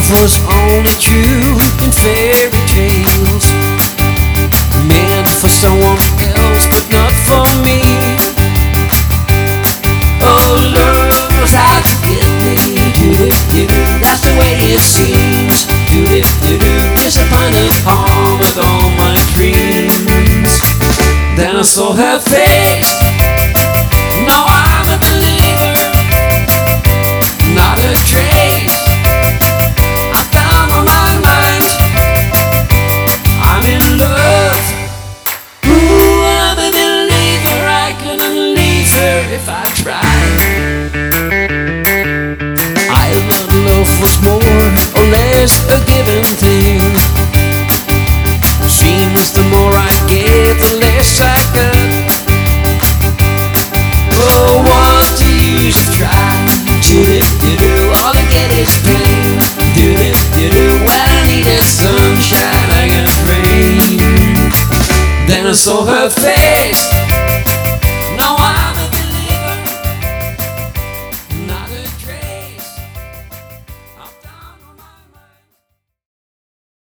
was only true in fairy tales, meant for someone else, but not for me. Oh, love knows how to get me. Do-do-do-do, that's the way it seems. Do-do-do-do, disappointed home with all my dreams. Then I saw her face. Now I'm a believer, not a trace. I found my mind, I'm in love. Ooh, I'm a believer, I couldn't leave her if I tried. I thought love was more or less a given thing. Seems the more I gave, the less I got. Oh, what's the use of trying? Do-do-do-do, all I get is pain. Do-do-do-do, when I needed sunshine, I got rain. Then I saw her face.